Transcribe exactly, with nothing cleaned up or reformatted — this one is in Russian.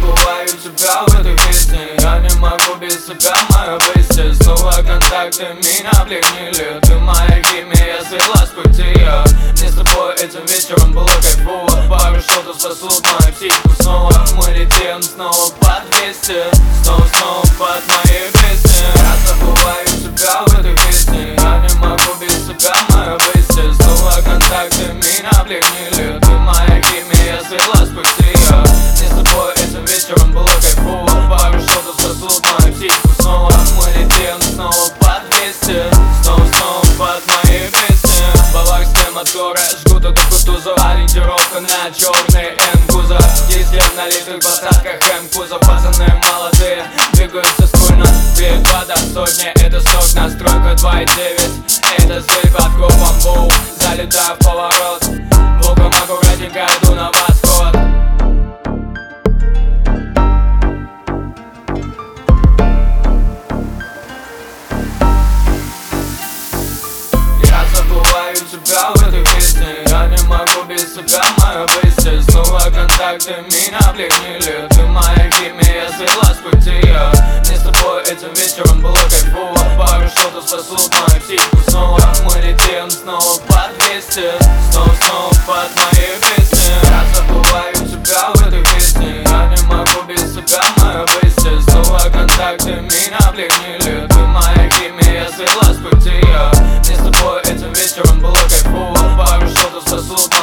забываю тебя в этой песне. Я не могу без тебя, моя бестия. Снова контакты меня пленили. Ты моя химия, я слилась с пути. Мне с тобой этим вечером было кайфово. Пару шотов сосут мою психику снова. Мы летим снова под двести. Снова-снова под мои песни. Я забываю тебя в этой песне. Я не могу без тебя, моя бестия. Снова контакты меня пленили. Ты моя химия, я слилась с пути. Мне с тобой этим вечером было кайфово. Пару шотов сосут мою психику снова. Мы летим снова под двести. Снова-снова под мои песни. Баварские моторы жгут эту кутузу. Ориентировка на черный М-кузов. Ездим на литых посадках М-кузов. Пацаны молодые, двигаются скульно. три два до сотни, это срок, настройка два и девять. Это стиль под копом, боу. Залетаю в поворот, боком аккуратненько иду на восход. Я забываю тебя в этой песне. Я не могу без тебя, моя бестия. Снова контакты меня пленили. Ты моя химия, я слилась с пути. Мне с тобой этим вечером было кайфово. Пару шотов сосут мою психику снова. Мы летим снова под двести. Снова-снова под мои песни. Я забываю тебя в этой песне. Я не могу без тебя, моя бестия. Снова контакты меня пленили. Ты моя химия, я слилась с пути. Мне с тобой этим вечером было кайфово. Пару шотов сосут